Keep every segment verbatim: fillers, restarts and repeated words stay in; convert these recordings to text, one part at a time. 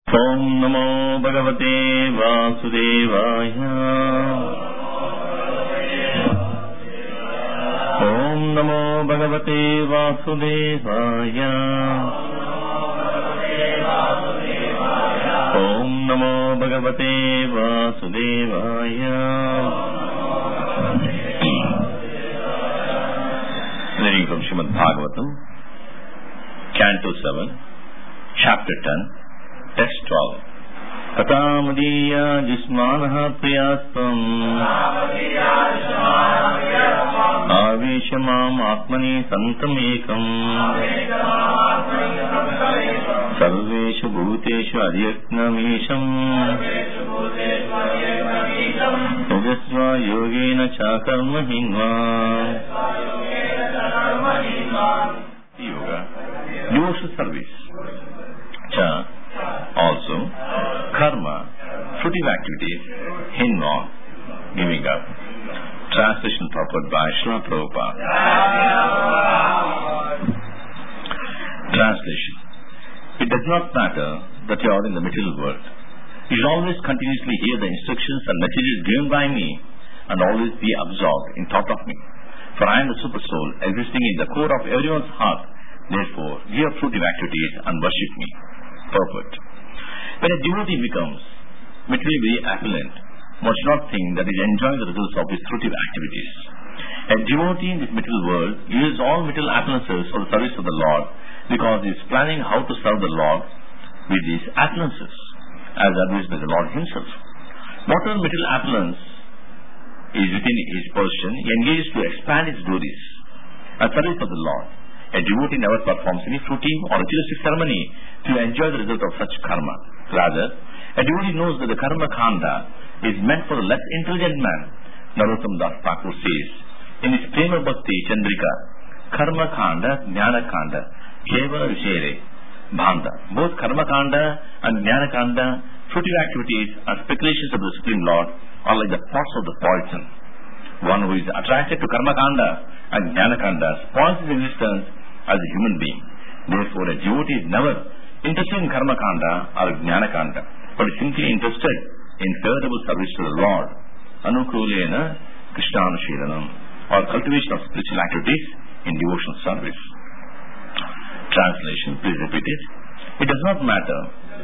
ఓం నమో భగవతే వాసుదేవాయ. ఓం నమో భగవతే వాసుదేవాయ. ఓం నమో భగవతే వాసుదేవాయ. Reading from Srimad Bhagavatam, Canto seven, Chapter ten, Text twelve. Katamadiya jismanaha priyastam aveshamam atmani santamekam sarveshu bhuteshu adhyaknamesham yajasva yogena cha karma hinva. Yoga, devotional service. Cha, also karma, fruitive activities, hinva, giving up. Translation purport by Srila Prabhupada. Translation. It does not matter that you are in the material world. You should always continuously hear the instructions and messages given by me and always be absorbed in thought of me. For I am the super soul existing in the core of everyone's heart. Therefore, give up fruitive activities and worship me. Purport. When a devotee becomes materially very affluent, one should not think that he is enjoying the results of his fruitive activities. A devotee in this material world uses all material appearances for the service of the Lord because he is planning how to serve the Lord with these appearances, as advised by the Lord himself. Whatever material appearance is within his possession, he engages to expand his glories and service of the Lord. A devotee never performs any fruitive or ritualistic ceremony to enjoy the result of such karma. Rather, a devotee knows that the karma khanda is meant for the less intelligent man. Narottam Das Thakur says in his Prema Bhakti Chandrika, karma khanda, jnana khanda, kevala vishayare, bhanda. Both karma khanda and jnana khanda, fruitive activities and speculations of the Supreme Lord are like the pots of the poison. One who is attracted to karma khanda and jnana khanda spoils his existence as a human being. Therefore, a devotee is never interested in karma khanda or jnana khanda, but is simply interested in favorable service to the Lord, anukulena krishnanushīlanam, or cultivation of spiritual activities in devotional service. Translation, please repeat it. It does not matter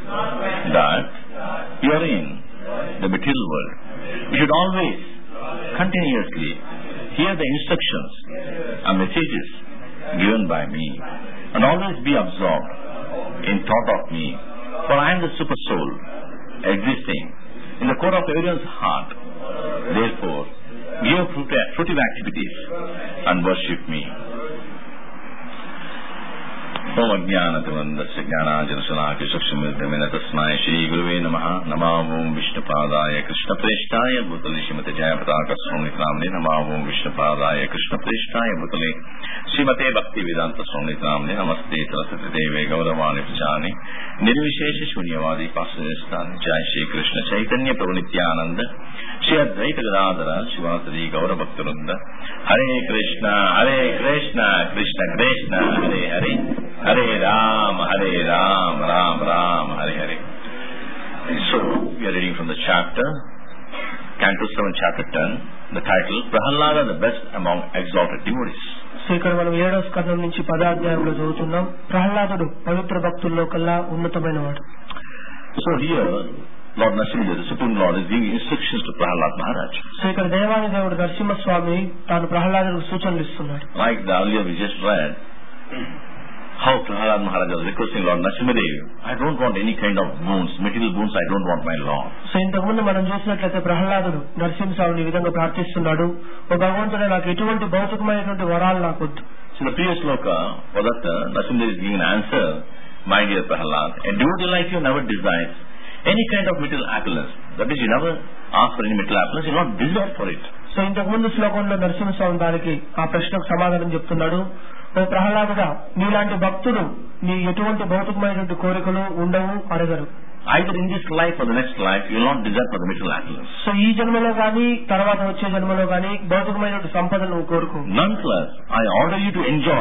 that you are in the material world. You should always continuously hear the instructions and messages given by me and always be absorbed in thought of me, for I am the super soul existing in the core of everyone's heart. Therefore, give up fruitive activities and worship me. Om Ajnanatamandasya Jnanajanashalakya Chakshumiltamena Tasmai Shri Guruve Namaha. Namo Om Vishnupadaya Krishna Preshtaya Bhutale Srimate Jayapataka Swami Namne. Namo Om Vishnupadaya Krishna Preshtaya Bhutale Srimate Bhakti Vedanta Swami Namne. Namaste Saraswati Deve Gauravani Pachani Nirvishesha Shunyavadi Pasudestan. Jai Shri Krishna Chaitanya Prabhu Nityananda Shri Advaita Gadadhara Shivasari Gauravaktarunda. Hare Krishna Hare Krishna Krishna Krishna Hare Hare Hare Ram, Hare Ram, Ram Ram, Hare Hare. So, we are reading from the chapter, Canto seven, Chapter ten, the title, Prahalada, the best among exalted devotees. So ఇక్కడ మనం ఏడవ స్కందం నుంచి పదాధ్యాయంలో చదువుతున్నాం. ప్రహ్లాదుడు పవిత్ర భక్తుల్లో కల్లా ఉన్నతమైన వాడు. So here, Lord Narasimha, the Supreme Lord, is giving instructions to Prahlad Maharaj. So ఇక్కడ దేవాని దేవుడు నరసింహస్వామి తాను ప్రహ్లాదుడికి సూచనలు ఇస్తున్నాడు. Like the earlier we just read, how Prahlad Maharaj was requesting Lord Narasimhadev, I don't want any kind of boons, material boons, I don't want my Lord. So ఇంతకుముందు మనం చూసినట్లయితే ప్రహ్లాదుడు నరసింహస్వామిని ఈ విధంగా ప్రార్థిస్తున్నాడు, ఓ భగవంతుడే నాకు ఎటువంటి భౌతికమైనటువంటి వరాలు నాకొద్దు. So the previous sloka, for that uh, Narasimhadev is giving an answer, my dear Prahlad, a devotee like you never desires any kind of material opulence. That is, you never ask for any material opulence, you not desire for it. So ఇంతకు ముందు శ్లోకంలో నరసింహస్వామి దానికి ఆ ప్రశ్నకు సమాధానం చెప్తున్నాడు. ఓ ప్రహ్లాదుడా, నీలాంటి భక్తుడు నీ ఎటువంటి భౌతికమైనటువంటి కోరికలు ఉండవు, అడగరు. Either in this life or the next life, you will not desire for the material happiness. So ఈ జన్మలో గానీ తర్వాత వచ్చే జన్మలో గానీ భౌతికమైనటువంటి సంపదను కోరుకో. Nonetheless, I order you to enjoy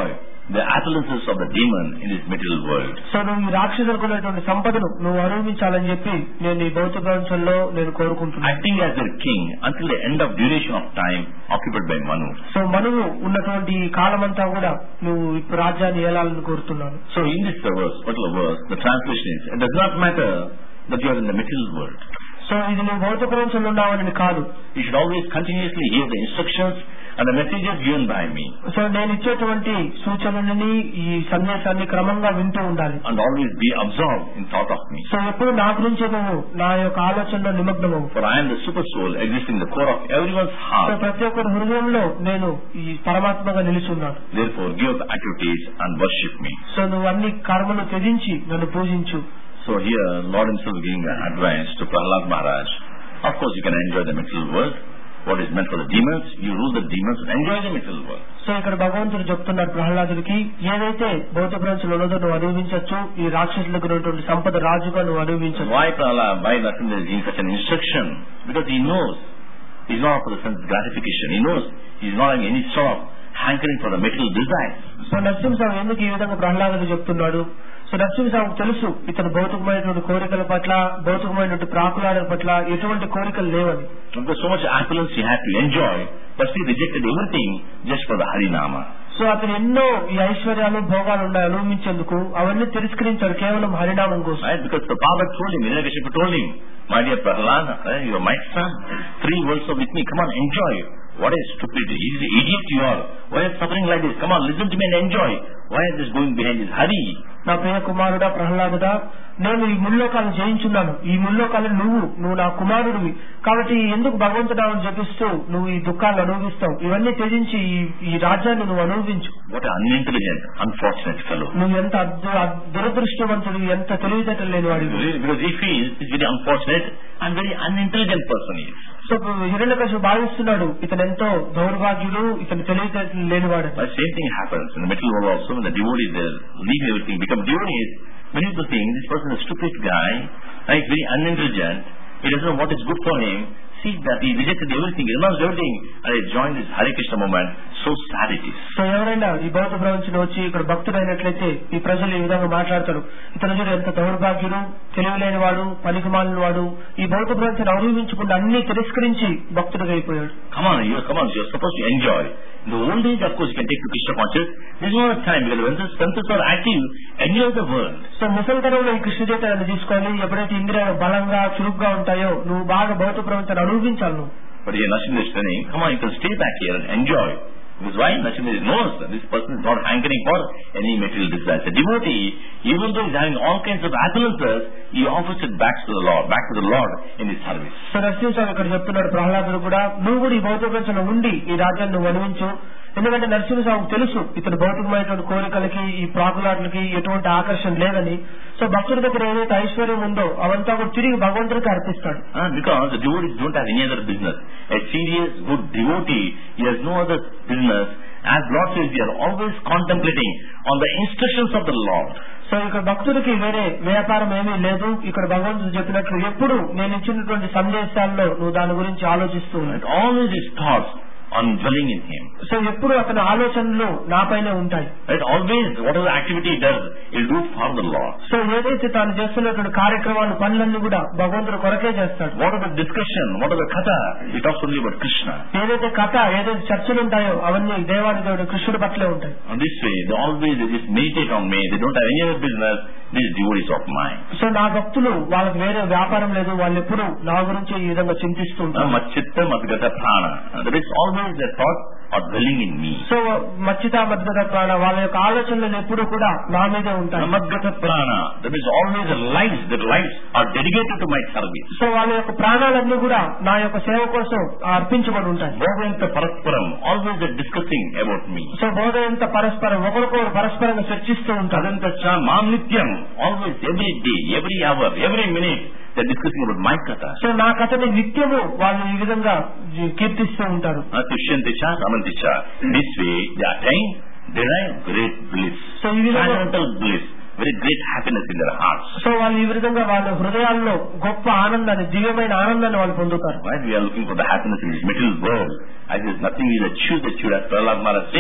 the opulences of the demon in this material world. So నువ్వు ఈ రాక్షసులకు ఉన్నటువంటి సంపదను నువ్వు అనుభవించాలని చెప్పి నేను ఈ భౌతిక ప్రపంచంలో నేను కోరుకుంటున్నాను. Acting as their king until the end of duration of time occupied by Manu. So మనువు ఉన్నటువంటి కాలమంతా కూడా నువ్వు ఇప్పుడు రాజ్యాన్ని ఏలాలని కోరుతున్నాను. So in this verse, particular verse, the translation is, it does not matter that you are in the material world. So ఇది నువ్వు భౌతిక ప్రపంచంలో ఉన్నావని కాదు. You should always continuously hear the instructions and the messages given by me. So నేను ఇచ్చేటువంటి సూచనలని ఈ సందేశాన్ని క్రమంగా వింటూ ఉండాలి. And always be absorbed in thought of me. So ఎప్పుడు నా గురించి నువ్వు నా యొక్క ఆలోచనలో నిమగ్నమవు. For I am the super soul existing in the core of everyone's heart. So ప్రతి ఒక్కరి హృదయంలో నేను ఈ పరమాత్మగా నిలిచి ఉన్నాను. Therefore give up activities and worship me. So నువ్వు అన్ని కర్మలు త్యజించి నన్ను పూజించు. So here Lord himself giving advice to Prahlad Maharaj. Of course you can enjoy the material world. What is meant for the demons, you rule the demons and enjoy the material world. So ఇక్కడ భగవంతుడు చెప్తున్నాడు ప్రహ్లాదుడికి, ఏదైతే భౌతిక ప్రపంచంలో ఉన్నదో నువ్వు అనుభవించవచ్చు, ఈ రాక్షసులకు ఉన్నటువంటి సంపద రాజుగా నువ్వు అనుభవించవచ్చు. Why Prahlad, why Narasimha is giving such an instruction? Because he knows he's not for the sense gratification. He knows he's not having any sort of hankering for the material desires. So Narasimhaswamy ఎందుకు ఈ విధంగా ప్రహ్లాదుడు చెప్తున్నాడు? So నరసింహస్వామికి తెలుసు ఇతను భౌతికమైనటువంటి కోరికల పట్ల, భౌతికమైనటువంటి ప్రాకులాడల పట్ల ఎటువంటి కోరికలు లేవని. Because so much opulence he had to enjoy, but he rejected everything just for the Harinama. So అతను ఎన్నో ఈ ఐశ్వర్యాలు భోగాలు ఉన్నాయి అనుభవించేందుకు, అవన్నీ తిరస్కరించాడు కేవలం హరినామం కోసం. Right? Because the father told him, Hiranyakashipu told him, my dear Prahlad, you are my son, three worlds are with me, come on, enjoy. What a stupid, idiot you are. Why are you suffering like this? Come on, listen to me and enjoy. Why is this going behind this Hari? నా ప్రియ కుమారుడా ప్రహ్లాదుడా, నేను ఈ ముల్లోకాలను జయించున్నాను. ఈ ముల్లోకాలను నువ్వు నువ్వు నా కుమారుడివి కాబట్టి ఎందుకు భగవంతుడాన్ని జపిస్తూ నువ్వు ఈ దుఃఖాలను అనుభవిస్తావు? ఇవన్నీ త్యజించి ఈ రాజ్యాన్ని నువ్వు అనుభవించు. What an unintelligent, unfortunate fellow. నువ్వు ఎంత దురదృష్టవంతుడు, ఎంత తెలివితేటలు లేని వాడివి. Because he feels he's very unfortunate and very unintelligent person he is. So హిరణ్యకశిపుడు భావిస్తున్నాడు ఇతను ఎంతో దౌర్భాగ్యుడు, ఇతను తెలివితేటలు లేనివాడు. The same thing happens in the material world also. When the devotees they leave everything, become devotees, many people think this person is a stupid guy, like very unintelligent, he doesn't know what is good for him. See that he rejected everything, he renounced everything, and he joined this Hare Krishna movement. So sad it is. So ఎవరైనా ఈ భౌతిక ప్రపంచంలో వచ్చి ఇక్కడ భక్తుడైనట్లయితే ఈ ప్రజలు ఈ విధంగా మాట్లాడతారు, ఇతను చూడు ఎంత దౌర్భాగ్యుడు, తెలివిలేని వాడు, పనికిమాలిన వాడు, ఈ భౌతిక ప్రపంచాన్ని అనుభవించకుండా అన్ని తిరస్కరించి భక్తుడిగా అయిపోయాడు. Come on, you come on, you are supposed to enjoy. In the old age, of course, you can take to Krishna consciousness. There is no time because when the senses are active, enjoy the world. So ముసలితనంలో ఈ కృష్ణ చైతన్యాన్ని తీసుకోవాలి. ఎప్పుడైతే ఇంద్రియాలు బలంగా చురుగ్గా ఉంటాయో నువ్వు బాగా భౌతిక ప్రపంచాన్ని అనుభవించాలి నువ్వు. But here Narasimha is saying, come on, you can stay back here and enjoy. Because why? Narasimha knows that this person is not hankering for any material desires. The devotee, even though he is having all kinds of opulences, he offers it back to the Lord, back to the Lord in his service. So Narasimhaswamy ఇక్కడ చెప్తున్నాడు ప్రహ్లాదుడు కూడా, నువ్వు కూడా ఈ భౌతిక ప్రపంచంలో ఉండి ఈ రాజ్యాన్ని నువ్వు అనుభవించు. ఎందుకంటే నరసింహస్వామికి తెలుసు ఇతను భౌతికమైనటువంటి కోరికలకి, ఈ ప్రాకులాట్లకి ఎటువంటి ఆకర్షణ లేదని. సో భక్తుడి దగ్గర ఏదైతే ఐశ్వర్యం ఉందో అవంతా కూడా తిరిగి భగవంతుడికి అర్పిస్తాడు. Because the devotees don't have any other business. A serious, good devotee, he has no other business. As Lord says, he is always contemplating on the instructions of the Lord. So ఇక్కడ భక్తుడికి వేరే వ్యాపారం ఏమీ లేదు. ఇక్కడ భగవంతుడు చెప్పినట్లు ఎప్పుడు నేను ఇచ్చినటువంటి సందేశాల్లో నువ్వు దాని గురించి ఆలోచిస్తూ ఉన్నాడు. Always his thoughts on dwelling in him. So ఎప్పుడు అతని ఆలోచనలు నాపైనే ఉంటాయి. Right? Always, whatever activity he does, he'll do for the Lord. So ఏదైతే తాను చేస్తున్నటువంటి కార్యక్రమాలు, పనులన్నీ కూడా భగవంతుడు కొరకే చేస్తాడు. What are the discussion? What are the katha? He talks only about Krishna. ఏదైతే కథ, ఏదైతే చర్చలు ఉంటాయో అవన్నీ దేవాది దేవుడు కృష్ణుడి పట్లే ఉంటాయి. On this way, they always they just meditate on me. They don't have any other business. These devotees of mine. So నా భక్తులు వాళ్ళకి వేరే వ్యాపారం లేదు, వాళ్ళు ఎప్పుడు నా గురించి ఈ విధంగా చింతిస్తూ ఉంటారు. Machitta madgata prana. That is always their thought or dwelling in me. So మచ్చిత మద్గత ప్రాణ, వాళ్ళ యొక్క ఆలోచనలు ఎప్పుడు కూడా నా మీదే ఉంటాయి. Madgata prana. That is always their lives. Their lives are dedicated to my service. So వాళ్ళ యొక్క ప్రాణాలన్నీ కూడా నా యొక్క సేవ కోసం అర్పించబడి ఉంటాయి. Bhodayanta parasparam. Always they're discussing about me. So బోధయంత పరస్పరం ఒకరికొకరు పరస్పరంగా చర్చిస్తూ ఉంటారు. Adantacha mam nityam. Always, every day, every hour, every minute, they're discussing about my katha. So నా కథని నిత్యము వాళ్ళు ఈ విధంగా కీర్తిస్తూ ఉంటారు. Tushyanticha, samanticha. This way, they attain, derive great bliss. So ఈ విధంగా transcendental bliss, very great happiness in their hearts. So వాళ్ళు ఈ విధంగా వాళ్ళ హృదయాల్లో గొప్ప ఆనందాన్ని, దివ్యమైన ఆనందాన్ని వాళ్ళు పొందుతారు. Right? We are looking for the happiness in this material world. As there is nothing we achieve, achieved as Prahlad Maharaj says,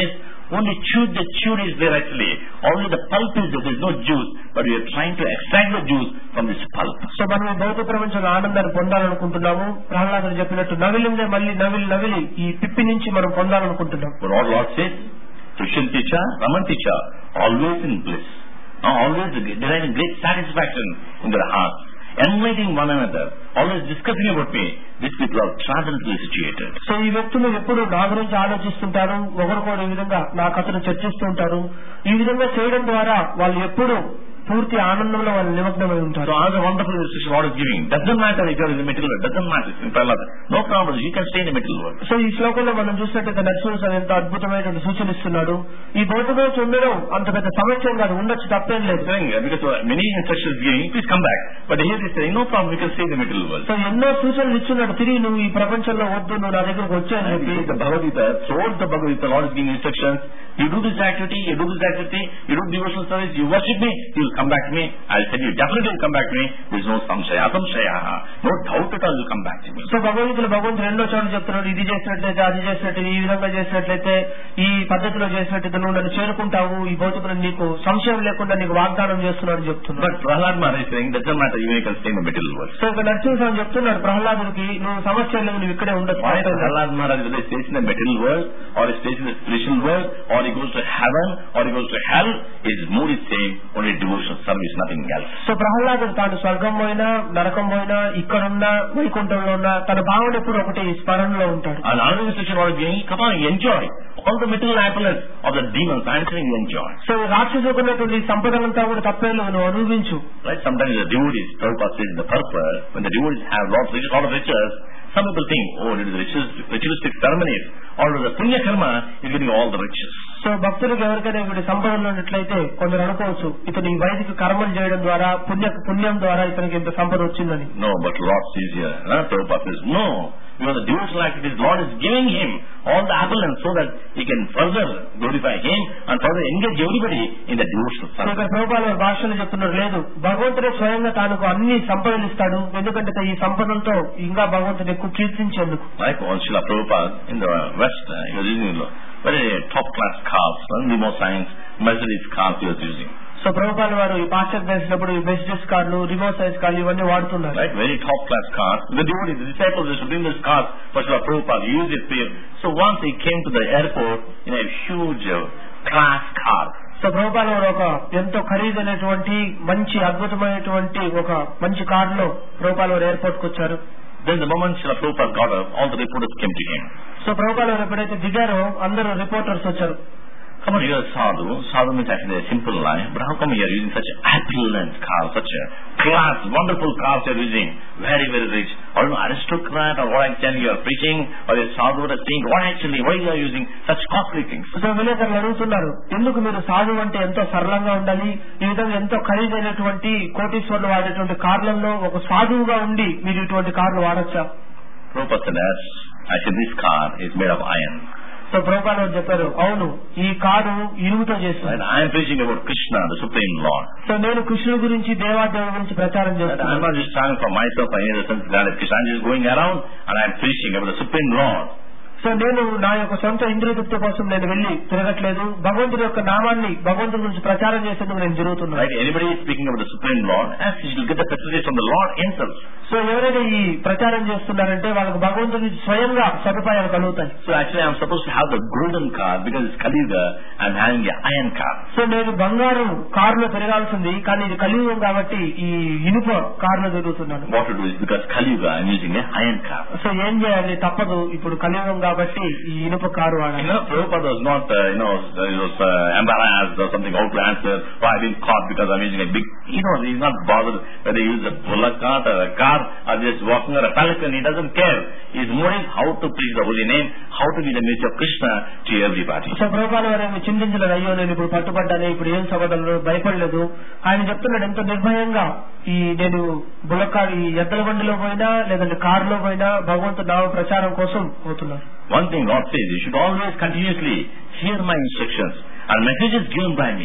only chewed, the chewed is there actually. Only the pulp is there, there is no juice, but we are trying to extract the juice from this pulp. So మనం ఈ భౌతిక ప్రపంచంలో ఆనందాన్ని పొందాలనుకుంటున్నాము. ప్రహ్లాదుడు చెప్పినట్టు నవిలిందే మళ్ళీ నవిలి నవిలి ఈ పిప్పి నుంచి మనం పొందాలనుకుంటున్నాం. But what Lord says, Tushanticha, Ramanticha, always in bliss. Now always deriving great satisfaction in their hearts. Enlightening one another, always discussing about me. These people are transcendently situated. So ఈ వ్యక్తులు ఎప్పుడు నా గురించి ఆలోచిస్తుంటారు, ఒకరికొకరు ఈ విధంగా నా కథను చర్చిస్తూ ఉంటారు. ఈ విధంగా చేయడం ద్వారా వాళ్ళు ఎప్పుడు పూర్తి ఆనందంలో వాళ్ళు నిమగ్నమై ఉంటారు. So another wonderful instruction God is giving. Doesn't matter if you are in the material world. Doesn't matter. In Prahlada, no problem. You can stay in the material world. So ఈ శ్లోకంలో మనం చూసినట్టయితే నరసింహస్వామి ఎంత అద్భుతమైనటువంటి సూచన ఇస్తున్నాడు. ఈ భౌతికంగా ఉండడం అంత పెద్ద సమస్య కాదు, ఉండొచ్చు, తప్పేం లేదు. Because many instructions giving, please come back. But here they say, no problem. You can stay in the material world. So ఎన్నో సూచనలు ఇస్తున్నాడు, తిరిగి నువ్వు ఈ ప్రపంచంలో వద్దు, నువ్వు నా దగ్గరకు వచ్చాయని చెప్పి. The Bhagavad Gita, throughout the Bhagavad Gita, Lord is giving instructions. You do this activity, you do this activity, you do devotional service, you worship me, you will come back to me. I'll tell you, definitely will come back to me. There is no samshaya, asamshaya, no doubt at all will come back to me. So భగవంతుడు భగవంతుడు రెండో చోటు చెప్తున్నాడు, ఇది చేసినట్లయితే, అది చేసినట్లయితే, ఈ విధంగా చేసినట్లయితే, ఈ పద్ధతిలో చేసినట్లయితే నువ్వు నన్ను చేరుకుంటావు, ఈ భౌతికుడు నీకు సంశయం లేకుండా నీకు వాగ్దానం చేస్తున్నాడు చెప్తున్నాడు. But Prahlad Maharaj is saying, doesn't matter, even you can stay in the material world. So ఇక్కడ నరసింహస్వామి చెప్తున్నాడు ప్రహ్లాదుడికి, నువ్వు సమస్య లేవు, నువ్వు ఇక్కడే ఉండొచ్చు. Prahlad Maharaj, whether he stays in the material world, or he stays in the spiritual world, or he goes to heaven, or he goes to hell, his mood is same, only devotional service, nothing else. So ప్రహ్లాదుడు తాను స్వర్గం పోయినా, నరకం పోయినా, ఇక్కడున్నా, వైకుంఠంలో ఉన్నా, తన భావన ఎప్పుడు ఒకటి స్మరణలో ఉంటాడు. And another instruction was being, come on, enjoy all the material happiness of the demons. I am saying enjoy. So రాక్షసుకున్నటువంటి సంపదలంతా కూడా తప్పేలో నువ్వు అనుభవించు. Right? Sometimes the devotees, Prabhupada says in the purpose, when the devotees have lots of riches, lot of riches, some people think, oh, it is the ritualistic, ritualistic ceremonies, or the punya karma is getting all the riches. So భక్తులకు ఎవరికైనా వీడి సంపదలు ఉన్నట్లయితే కొందరు అనుకోవచ్చు, ఇతను ఈ వైదిక కర్మలు చేయడం ద్వారా, పుణ్య పుణ్యం ద్వారా ఇతనికి ఇంత సంపద వచ్చిందని. No, but Lord says here, no, Prabhupada says, no, because the devotional activities, Lord is giving him all the abundance so that he can further glorify him and further engage everybody in the devotional service. ఇక్కడ ప్రభుపాద భాషలు చెప్తున్నారు, లేదు, భగవంతుడే స్వయంగా తానుకు అన్ని సంపదలు ఇస్తాడు, ఎందుకంటే ఈ సంపదలతో ఇంకా భగవంతుడు ఎక్కువ కీర్తించేందుకు. Like on Srila Prabhupada in the West, uh, he was using very top class cars, limousines, Mercedes cars he was using. So Prabhupada వారు ఈ పాశ్చాత్య దేశంలో ఈ మెర్సిడెస్ కార్లు, రిమోట్ సైజ్ కార్లు ఇవన్నీ వాడుతున్నారు. Right, very top class cars. The devotees, the disciples, they should bring this cars for Srila Prabhupada. He used it for him. So once he came to the airport in a huge uh, class car. So Prabhupada వారు ఒక ఎంతో ఖరీదైనటువంటి మంచి అద్భుతమైనటువంటి ఒక మంచి కారులో ప్రభుపాద వారు airport కు వచ్చారు. Then the moment Srila Prabhupada got up, all the reporters came to him. So Prabhupada వారు ఎప్పుడైతే దిగారో అందరూ రిపోర్టర్స్ వచ్చారు. Come on, you are sadhu. Sadhu means actually a simple life. But how come you are using such opulent cars, such a class, wonderful cars you are using, very, very rich? Or an aristocrat, or what actually you are preaching, or a sadhu or a saint, what actually, why you are using such costly things? So విలేకరులు అడుగుతున్నారు, ఎందుకు మీరు సాధు అంటే ఎంతో సరళంగా ఉండాలి, ఈ విధంగా ఎంతో ఖరీదైనటువంటి కోటీశ్వర్లు వాడేటువంటి కార్లలో ఒక సాధువుగా ఉండి మీరు ఇటువంటి కార్లు వాడొచ్చా? Prabhupada said, actually this car is made of iron. So Prabhupada వారు చెప్పారు, అవును, ఈ కారు ఇనుముతో చేస్తుంది. I am preaching about Krishna, the Supreme Lord. So నేను కృష్ణుడి గురించి, దేవాదేవుల గురించి ప్రచారం చేస్తాను. I am not just trying for myself, I in the sense that Krishna is just going around and I am preaching about the Supreme Lord. So నేను నా యొక్క సొంత ఇంద్రియతృప్తి కోసం నేను వెళ్లి తిరగట్లేదు, భగవంతుడి యొక్క నామాన్ని, భగవంతుడి గురించి ప్రచారం చేసేందుకు నేను జరుగుతున్నాను. Right, anybody is speaking about the Supreme Lord, as he will get the facilities from the Lord himself. So ఎవరైతే ఈ ప్రచారం చేస్తున్నారంటే వాళ్ళకి భగవంతుడి స్వయంగా సదుపాయాలు కలుగుతాయి. So actually I am supposed to have the golden car, because it's Kaliuga, I am having the iron car. So నేను బంగారం కారులో తిరగాల్సింది, కానీ ఇది కలియుగం కాబట్టి ఈ ఇనుప కారులో తిరుగుతున్నాను. What to do is, because Kaliuga I am using an iron car. So ఏం చేయాలి, తప్పదు, ఇప్పుడు కలియుగం కాబట్టి ఈ ఇనుప కారు వాడాలి. You know, Prabhupada was not, uh, you know, he was uh, embarrassed or something, how to answer, or I've been caught because I'm using a big, you know, he's not bothered whether he uses a bullock cart or a car or just walking or a pelican, he doesn't care. His motive is how to preach the holy name, how to be the message of Krishna to everybody. So Prabhupada వారు ఏమి చింతించలేదు, అయ్యో నేను ఇప్పుడు పట్టుబడ్డాను, ఇప్పుడు ఏం సభలు భయపడలేదు. ఆయన చెప్తున్నాడు ఎంతో నిర్భయంగా, ఈ నేను బుల్లక ఈ ఎద్దల బండిలో పోయినా లేదంటే కారులో పోయినా భగవంతుడు నామ ప్రచారం కోసం పోతున్నాను. One thing God says, you should always continuously hear my instructions and messages given by me.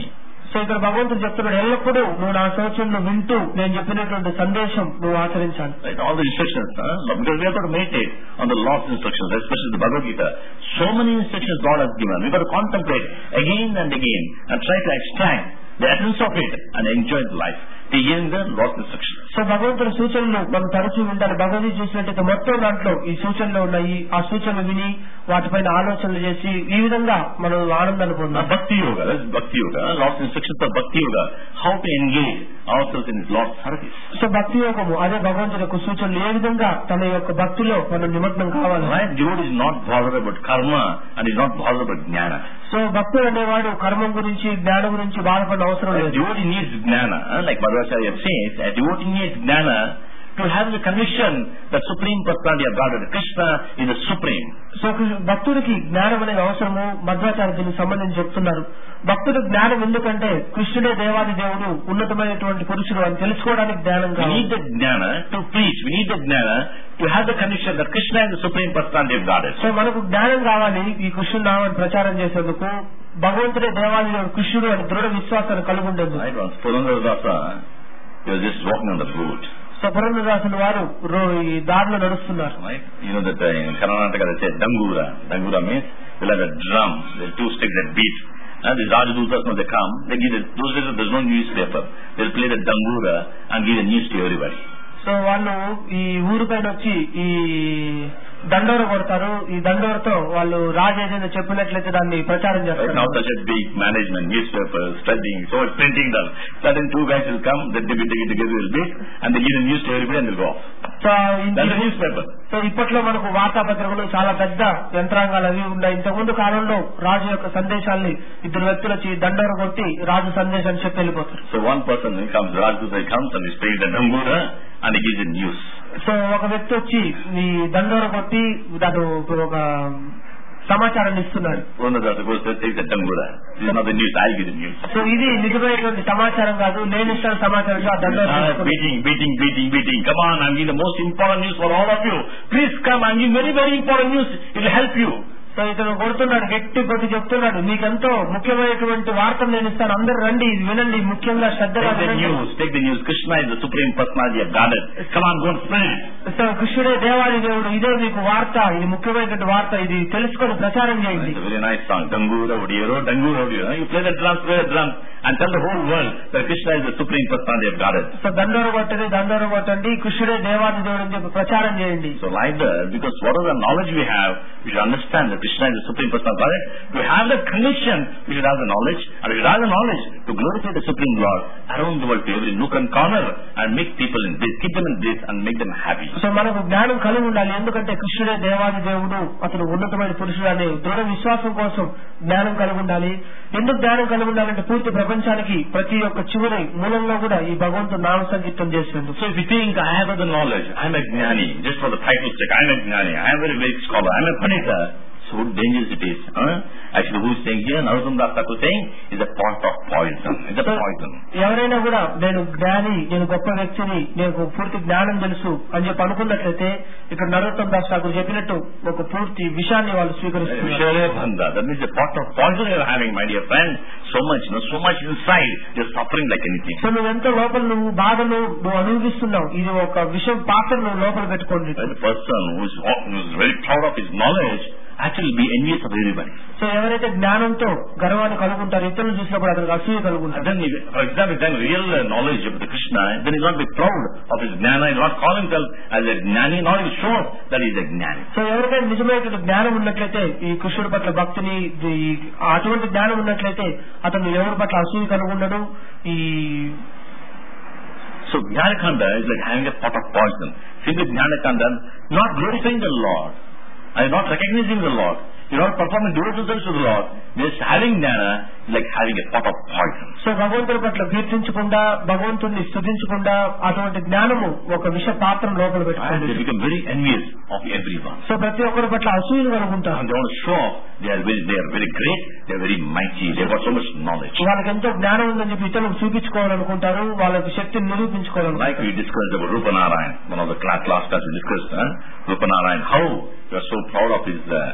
So ఇక్కడ భగవంతుడు చెప్తున్నాడు, ఎల్లప్పుడూ నువ్వు నా సూచనలు వింటూ నేను చెప్పినటువంటి సందేశం నువ్వు ఆచరించాలి. Right, all the instructions, huh? Because we have got to meditate on the Lord's instructions, especially the Bhagavad Gita. So many instructions God has given. We got to contemplate again and again and try to extract the essence of it and enjoy the life. Hearing the Lord's instructions. So భగవంతుడి సూచనలు మనం తరచూ వింటారు. భగవద్గీత చూసినట్టయితే మొత్తం దాంట్లో ఈ సూచనలు ఉన్నాయి. ఆ సూచనలు విని వాటిపైన ఆలోచనలు చేసి ఈ విధంగా మనం ఆనందాన్ని పొందాం. Bhakti Yoga, that's Bhakti Yoga. Lord's instructions of Bhakti Yoga. How to engage ourselves in His Lord's service. So భక్తి యోగము అదే భగవంతుడి యొక్క సూచనలు ఏ విధంగా తన యొక్క భక్తిలో మనం నిమగ్నం కావాలి. Right, devotee is not bothered about karma and is not bothered about jnana. So భక్తుడు అనేవాడు కర్మం గురించి జ్ఞానం గురించి బాధపడిన అవసరం లేదు. Devotee needs jnana, like Madhvacharya says, a devotee needs jnana to have the conviction that Supreme Personality of Godhead, Krishna, is the Supreme. So భక్తుడికి జ్ఞానం అనేది అవసరము. మధ్వాచార్య దీనికి సంబంధించి చెప్తున్నారు. భక్తుడు జ్ఞానం ఎందుకంటే కృష్ణుడే దేవాది దేవుడు, ఉన్నతమైనటువంటి పురుషుడు అని తెలుసుకోవడానికి జ్ఞానం కావాలి. We need the jnana to preach. We need the jnana to have the conviction that Krishna is the Supreme Personality of Godhead. So మనకు జ్ఞానం కావాలి ఈ కృష్ణుడు నామని ప్రచారం చేసేందుకు. భగవంతుడే దేవాది దేవుడు కృష్ణుడు అని దృఢ విశ్వాసాన్ని కలిగి ఉండేది. Purandaradasa, he was just walking on the road. So పురంధరదాసులు వారు ఈ దారిలో నడుస్తున్నారు. You know that uh, in Karnataka they say Dangura. Dangura means they'll have a drum, there's two sticks that beat. And these Rajadutas, when they come, they give it, those days there's no newspaper. They'll play the Dangura and give the news to everybody. So వాళ్ళు ఈ ఊరి పైన వచ్చి ఈ దండోర కొడతారు. ఈ దండోరతో వాళ్ళు రాజు ఏదైనా చెప్పినట్లయితే దాన్ని ప్రచారం చేస్తారు. Now such a big management, newspapers, studying, so it's printing them. Sudden two guys will come, they take it together will big, and they give the news to everybody and they'll go off. So That's the newspaper. So ఇప్పట్లో మనకు వార్తాపత్రికలు చాలా పెద్ద యంత్రాంగాలు అవి ఉన్నాయి. ఇంతకుముందు కాలంలో రాజు యొక్క సందేశాన్ని ఇద్దరు వ్యక్తులు వచ్చి దండోర కొట్టి రాజు సందేశాన్ని చెప్పి వెళ్ళిపోతారు. So one person comes, Rajduta comes and he's playing the Dangura and he gives the news. So ఒక వ్యక్తి వచ్చి ఈ దండోర కొట్టి దాని ఒక సమాచారాన్ని ఇస్తున్నాడు. సో ఇది నిజమైనటువంటి సమాచారం కాదు, నేను ఇష్ట సమాచారం. Beating beating beating beating come on, I mean the most important news for all of you. Please come, I mean very very important news, it will help you. So ఇతను కొడుతున్నాడు, గట్టి కొట్టి చెప్తున్నాడు, మీకెంతో ముఖ్యమైనటువంటి వార్తలు నేను ఇస్తాను, అందరూ రండి ఇది వినండి, ముఖ్యంగా శ్రద్ధగా సో కృష్ణుడే దేవాది దేవుడు, ఇదే మీకు వార్త, ఇది ముఖ్యమైనటువంటి వార్త, ఇది తెలుసుకొని ప్రచారం చేయండి. వెరీ నైస్ సాంగ్, డంగూర ఒడియరో డంగూర ఒడియరో, you play the drums, play the drums and tell the whole world that Krishna is the supreme personality of Godhead. So దండోర కొట్టండి, దండోర కొట్టండి, కృష్ణుడే దేవాది దేవుడు అని చెప్పి ప్రచారం చేయండి. So like that, because whatever knowledge we have, we should understand that Krishna is the supreme personality of Godhead. To have that conviction, we should have the knowledge, and we should have the knowledge to glorify the supreme Lord around the world, to every nook and corner, and make people in bliss, keep them in bliss, and make them happy. So మనకు జ్ఞానం కలిగి ఉండాలి, ఎందుకంటే కృష్ణుడే దేవాది దేవుడు, అతను ఉన్నతమైన పురుషుడు అనే దృఢ విశ్వాసం కోసం జ్ఞానం కలిగి ఉండాలి. ఎందుకు జ్ఞానం కలిగి ఉండాలంటే పూర్తి ప్రపంచానికి ప్రతి ఒక్క చివరి మూలంలో కూడా ఈ భగవంతుడు నామ సంకీర్తన చేసేందుకు. So if you think I have the knowledge, I am a gnani, just for the title's sake, I am a gnani, I am a very great scholar, I am a pandita, so dangerous it is. Huh? Actually, who is saying here, Narottam Das Thakur saying, is a pot of poison. It's a poison. ఎవరైనా కూడా నేను జ్ఞాని, నేను గొప్ప వ్యక్తిని, నేను పూర్తి జ్ఞానం తెలుసు అని చెప్పి అనుకున్నట్లయితే ఇక్కడ నరోత్తమ్ దాస్ ఠాకూర్ చెప్పినట్టు ఒక పూర్తి విషయాన్ని వాళ్ళు స్వీకరిస్తున్నారు. That means a pot of poison you are having, my dear friend. So much, you know, so much inside, you are suffering like anything. So నువ్వు ఎంతో లోపల నువ్వు బాధను నువ్వు అనుభవిస్తున్నావు, ఇది ఒక విషయం పాత్ర నువ్వు లోపల పెట్టుకోండి. The person who is, who is very proud of his knowledge actually be envious of everybody. So ఎవరైతే జ్ఞానంతో గర్వాన్ని కలుగుంటారో ఇతరులు చూసినప్పుడు అతనికి అసూయ కలుగుంటారు. Then, for example, then real knowledge of the Krishna, then he will not be proud of his gnana, he will not call himself as a gnani, nor he will show that he is a gnani. So ఎవరికైనా నిజమైనటువంటి జ్ఞానం ఉన్నట్లయితే, ఈ కృష్ణుడి పట్ల భక్తిని, అటువంటి జ్ఞానం ఉన్నట్లయితే అతను ఎవరి పట్ల అసూయ కలుగుండడు. ఈ So Jnanakanda is like having a pot of poison. Simply Jnanakanda, not glorifying the Lord, and not recognizing the Lord, you're not performing devotional service to the Lord, just having jnana like having a pot of poison. So భగవంతుడి పట్ల కీర్తించకుండా, భగవంతుడిని స్తుతించకుండా అటువంటి జ్ఞానము ఒక విష పాత్ర లోపల పెట్టుకుంటుంది. They become very envious of everyone. So ప్రతి ఒక్కరి పట్ల అసూయను కలుగుంటారు. And they want to show off, they are very, they are very great, they are very mighty, they have got so much knowledge. వాళ్ళకి ఎంతో జ్ఞానం ఉందని చెప్పి ఇతరులకు చూపించుకోవాలనుకుంటారు, వాళ్ళకి శక్తిని నిరూపించుకోవాలనుకుంటారు. Like we discussed about Rupa Narayan, one of the class last class we discussed, huh? Rupa Narayan, how you are so proud of his uh,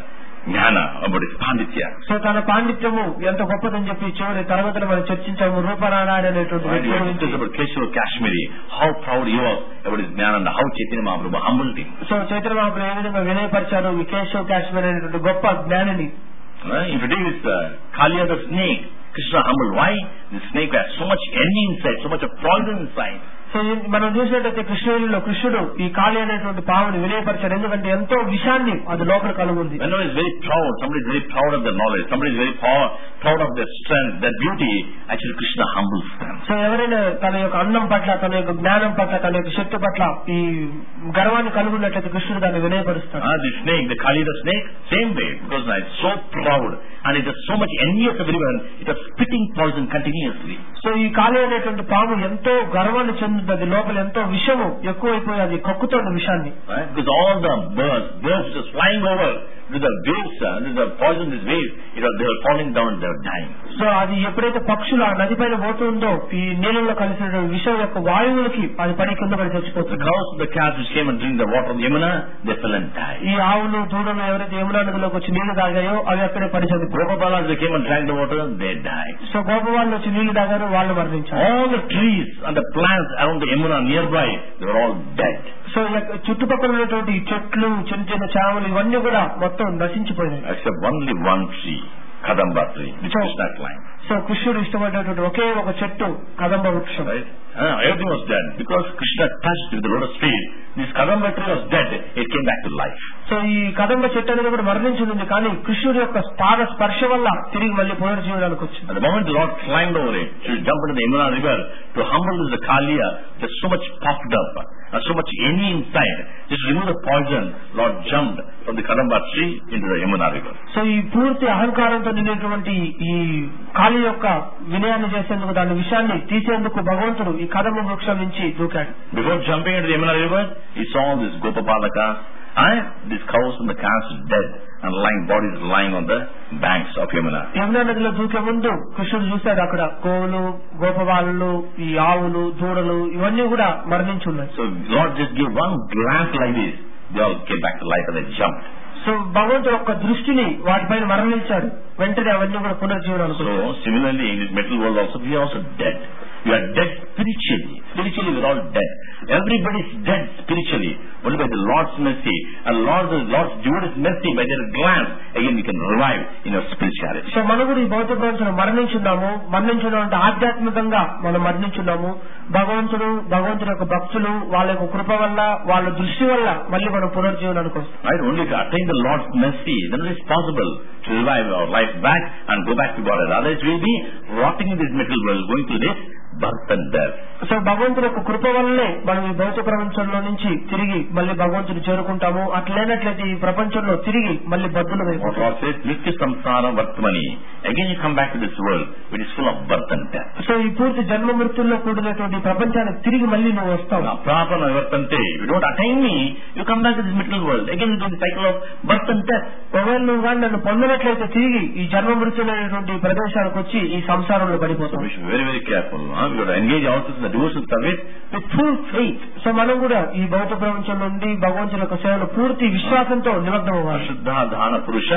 jnana, about his panditya. So తన పాండిత్యము ఎంత గొప్పదని చెప్పి చివరి తరగతిలో మనం చర్చించాము. రూపనారాయణ అనేటువంటి వ్యక్తి about Keshava Kashmiri, how proud he was about his jnana and how Chaitanya Mahaprabhu humbled him. So Chaitanya Mahaprabhu ఏ విధంగా వినయపరిచారు ఈ కేశవ్ కాశ్మీర్ అనేటువంటి గొప్ప జ్ఞానిని. If it is uh, Kaliya the snake, Krishna humbled. Why? The snake has so much envy inside, so much of poison inside. So మనం చూసినట్టయితే కృష్ణుడిలో కృష్ణుడు ఈ కాళీ అనేటువంటి పావుని వినయపరిచాడు. ఎందుకంటే ఎంతో విషాన్ని అది లోపల కలుగుంది. When one is very proud, somebody is very proud of their knowledge, somebody is very power, proud of their strength, their beauty, actually Krishna humbles them. So ఎవరైనా తన యొక్క అన్నం పట్ల, తన యొక్క జ్ఞానం పట్ల, తన యొక్క శక్తి పట్ల ఈ గర్వాన్ని కలుగున్నట్లయితే కృష్ణుడు దాన్ని వినయపరుస్తాడు. Ah, the snake, the Kali the snake, same way, because it's so proud and it has so much envious of everyone, it is spitting poison continuously. So ఈ కాళీ అనేటువంటి పాము ఎంతో గర్వాన్ని చెందుతుంది, లోపల ఎంతో విషము ఎక్కువైపోయి అది కక్కుతోంది విషాన్ని. Because all the birds, birds just flying over to the waves, uh, to the poison this waves, it was, they were falling down, they were dying. So అది ఎప్పుడైతే పక్షులు ఆ నది పైన పోతుందో ఈ నీళ్ళలో కలిసిన విషం యొక్క వాయువులకి అది పడి కింద పడి చచ్చిపోతుంది. The cows, the calves which came and drink the water of Yamuna, they fell and died. ఈ ఆవులు దూడలు ఎవరైతే యమునా నదిలోకి వచ్చి నీళ్లు తాగాయో అవి అక్కడే పడి చనిపోయాయి. Gopabalas, they came and drank the water, they died. So గోపవాళ్ళు వచ్చి నీళ్లు తాగారు, వాళ్ళు మరణించారు. All the trees and the plants around the Yamuna nearby, they were all dead. So చుట్టుపక్కల ఉన్నటువంటి చెట్లు, చిన్న చిన్న చావులు ఇవన్నీ కూడా మొత్తం నశించిపోయినాయి. Except only one tree, Kadamba tree, which was not lying. So కృష్ణుడు ఇష్టపడేటువంటి ఒకే ఒక చెట్టు కదంబ వృక్షం. Right? Uh, everything was dead because Krishna touched with the lotus feet. This Kadamba tree was dead. It came back to life. So ఈ కదంబ చెట్టు అనేది కూడా మరణించింది, కానీ కృష్ణుడి యొక్క పాద స్పర్శ వల్ల తిరిగి మళ్ళీ పునర్జీవనానికి వచ్చింది. At the moment the Lord climbed over it to jump into the Yamuna river to humble the Kaliya, there's so much puffed up and so much envy inside. Just remove the poison, Lord jumped from the Kadamba tree into the Yamuna river. So ఈ పూర్తి అహంకారంతో నిండినటువంటి ఈ కాళీ యొక్క వినయాన్ని చేసేందుకు, దాని విషయాన్ని తీసేందుకు భగవంతుడు ఈ కదంబ వృక్షం నుంచి దూకాడు. Before jumping into the Yamuna river, he saw this Gopapalaka and these cows and the calves dead and lying, bodies lying on the banks of Yamuna. Yamuna నదిలో దూకే ముందు కృష్ణుడు చూశాడు అక్కడ గోవులు, గోపబాలు, ఈ ఆవులు, దూడలు ఇవన్నీ కూడా మరణించి ఉన్నాయి. So Lord just gave one glance like this, they all came back to life and they jumped. So భగవంతుడు ఒక్క దృష్టిని వాటిపైన మరణించాడు, వెంటనే అవన్నీ కూడా పునర్జీవనాలు. So similarly in this material world also we are also dead. We are dead spiritually. Spiritually we are all dead. Everybody is dead spiritually. Only by the Lord's mercy and Lord's, Lord's Jewish mercy, by their glance, again we can revive in our spirituality. So మనం కూడా ఈ భౌతిక ప్రపంచంలో మరణించున్నాము. మరణించడం అంటే ఆధ్యాత్మికంగా మనం మరణించున్నాము. భగవంతుడు, భగవంతుడి యొక్క భక్తులు, వాళ్ళ యొక్క కృప వల్ల, వాళ్ళ దృష్టి వల్ల మళ్ళీ మనం పునర్జీవనానికి వస్తాం. Right? Only to attain the Lord's mercy, then it is possible to revive our life back and go back to God. Otherwise we will be rotting in this material world, going to this birth and death. So భగవంతుడి యొక్క కృప వల్లనే మనం ఈ భౌతిక ప్రపంచంలో నుంచి తిరిగి మళ్ళీ భగవంతుడు చేరుకుంటాము. అట్లేనట్లయితే ఈ ప్రపంచంలో తిరిగి మళ్ళీ బద్దులు నిత్య సంసారం వర్తమని again you come back to this world it is full of birth and death. So ఈ పూర్తి జన్మ మృత్యుల్లో కూడినటువంటి ప్రపంచానికి తిరిగి మళ్ళీ నువ్వు వస్తావు. ప్రాపణ వర్తంటే you don't attain me you come back to this material world again it is cycle of birth and death. ఒకవేళ నువ్వు కానీ నన్ను పొందినట్లయితే తిరిగి ఈ జన్మ మృత్యులైనటువంటి ప్రదేశాలకు వచ్చి ఈ సంసారంలో పడిపోతాం. Very very careful. We got to engage ourselves in the devotional service with full faith. So మనం కూడా ఈ భౌతిక ప్రపంచం నుండి భగవంతుని యొక్క సేవలో పూర్తి విశ్వాసంతో నిమగ్నం అవ్వాలి. శుద్ధ దాన పురుష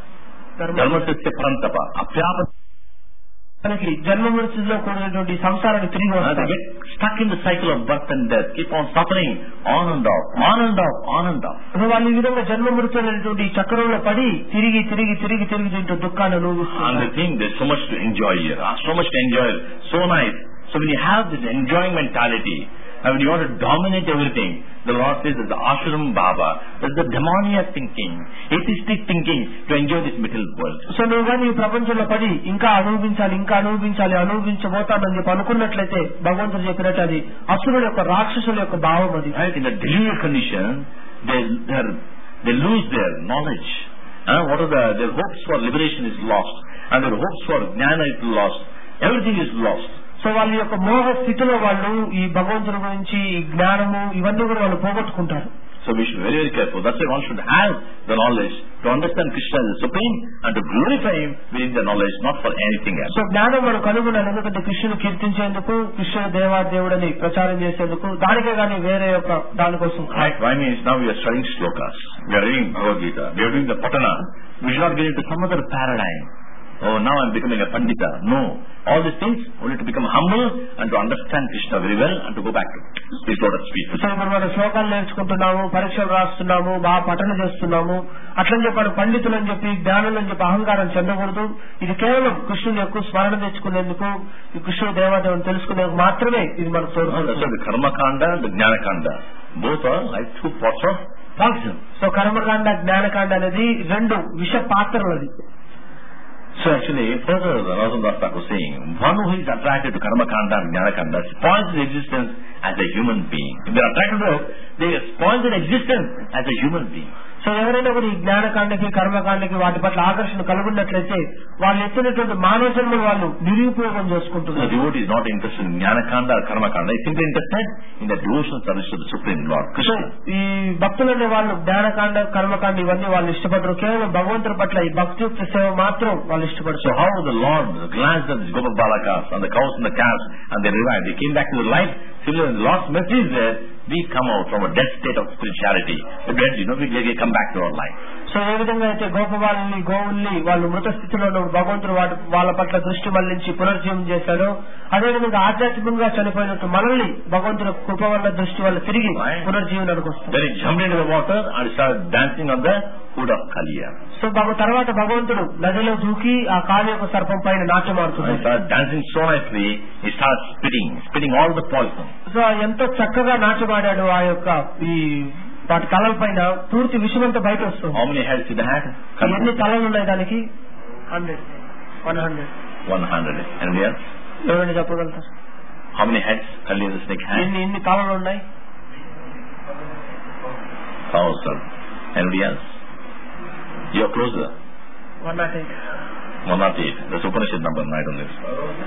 ధర్మసత్య పరంతప అప్యాప మనకి జన్మ మృత్యులో కూడినటువంటి సంసారాన్ని తిరిగి వస్తాయి. Stuck in the cycle of birth and death, keep on suffering on and off, on and off, on and off. వాళ్ళు ఈ విధంగా జన్మ మృత్యు అనేటువంటి చక్రంలో పడి తిరిగి తిరిగి తిరిగి తిరిగి తింటూ దుఃఖాన్ని అనుభవిస్తున్నారు. And they think there's so much to enjoy here, so much to enjoy, so nice. So when you have this enjoying mentality, and when you want to dominate everything, the Lord says that the Ashram Baba, that's the demoniac thinking, atheistic thinking to enjoy this material world. So నువ్వు కానీ ఈ ప్రపంచంలో పడి ఇంకా అనుభవించాలి, ఇంకా అనుభవించాలి, అనుభవించబోతానని చెప్పి అనుకున్నట్లయితే భగవంతుడు చెప్పినట్టు అది అసురుల యొక్క రాక్షసుల యొక్క భావం అది. Right? In the deluded condition, they they lose their knowledge. Uh, what are the their hopes for liberation is lost, and their hopes for jnana is lost. Everything is lost. So వాళ్ళ యొక్క మోహ స్థితిలో వాళ్ళు ఈ భగవంతుని గురించి ఈ జ్ఞానము ఇవన్నీ కూడా వాళ్ళు పోగొట్టుకుంటారు. So we should be very, very careful. That's why one should have the knowledge to understand Krishna is the supreme and to glorify him within the knowledge, not for anything else. So జ్ఞానం మనం కనుగొనాలి, ఎందుకంటే కృష్ణుని కీర్తించేందుకు, కృష్ణుడు దేవా దేవుడని ప్రచారం చేసేందుకు, దానికే కానీ వేరే యొక్క దానికోసం. Right. Why means now we are studying shlokas, we are reading Bhagavad Gita, we are doing the patana. We should not get into some other paradigm. Oh, now I am becoming a pandita. No. All these things only to become humble and to understand Krishna very well and to go back to his lotus feet. So ఇప్పుడు మనం శ్లోకాలు నేర్చుకుంటున్నాము, పరీక్షలు రాస్తున్నాము, బాగా పఠన చేస్తున్నాము, అట్లని చెప్పి పండితులు అని చెప్పి జ్ఞానులు అని చెప్పి అహంకారం చెందకూడదు. ఇది కేవలం కృష్ణుని యొక్క స్మరణ తెచ్చుకునేందుకు, ఈ కృష్ణుడు దేవదేవుని తెలుసుకునేందుకు మాత్రమే ఇది మనకు తోడుపడుతుంది. కర్మకాండ అండ్ జ్ఞానకాండ both are like two pots of poison. So కర్మకాండ జ్ఞానకాండ అనేది రెండు విష పాత్రలు. అది So actually, further Narottam Das Thakur was saying, one who is attracted to karma kanda and jnana kanda spoils his existence as a human being. If they are attracted to it, they spoil their existence as a human being. So ఎవరైనా కూడా ఈ జ్ఞానకాండకి కర్మకాండకి వాటి పట్ల ఆకర్షణ కలుగున్నట్లయితే వాళ్ళు ఎత్తినటువంటి మానవ జన్మను వాళ్ళు నిరుపయోగం చేసుకుంటున్నారు. The devotee is not interested in జ్ఞానకాండ or కర్మకాండ. He is simply interested in the devotional service to the Supreme Lord Krishna. ఈ భక్తులు అనే వాళ్ళు జ్ఞానకాండ కర్మకాండ ఇవన్నీ వాళ్ళు ఇష్టపడరు. కేవలం భగవంతుడి పట్ల ఈ భక్తియుక్త సేవ మాత్రం వాళ్ళు ఇష్టపడరు. So how the Lord glanced at the Gopal Balakas and the cows and the calves and they revived. They came back to the life. Similarly, the Lord's message is there. We come out from a dead state of spirituality. But then, you know, we, we come back to our life. So ఏ విధంగా అయితే గోపవాళ్ళని గోవుల్ని వాళ్ళు మృత స్థితిలో భగవంతుడు వాళ్ళ పట్ల దృష్టి మళ్లించి పునర్జీవం చేశాడో, అదేవిధంగా ఆధ్యాత్మికంగా చనిపోయినట్టు మనల్ని భగవంతుడు కృప వల్ల దృష్టి వల్ల తిరిగి పునర్జీవనానికి వస్తుంది. Then he jumped into the water and started dancing on the hood of Kaliya. So తర్వాత భగవంతుడు నదిలో దూకి ఆ కాలి యొక్క సర్పం పైన నాట్యమాడుతున్నాడు. He started dancing so nicely, he started spitting, spitting all the poison. So ఎంతో చక్కగా నాట్యమాడాడు. ఆ యొక్క ఈ వాటి తలల పైన పూర్తి విషమంతా బయట వస్తుంది. How many heads did it have? ఎన్ని తలలు ఉన్నాయి దానికి? Hundred one hundred one hundred Anybody else? ఎవరైనా చెప్పగలుగుతారు? How many heads Kaliya the snake had? ఎన్ని ఎన్ని తలలు ఉన్నాయి? Thousand. Anybody else? You are closer. One naught eight one oh eight. That's Upanishad number, I don't know.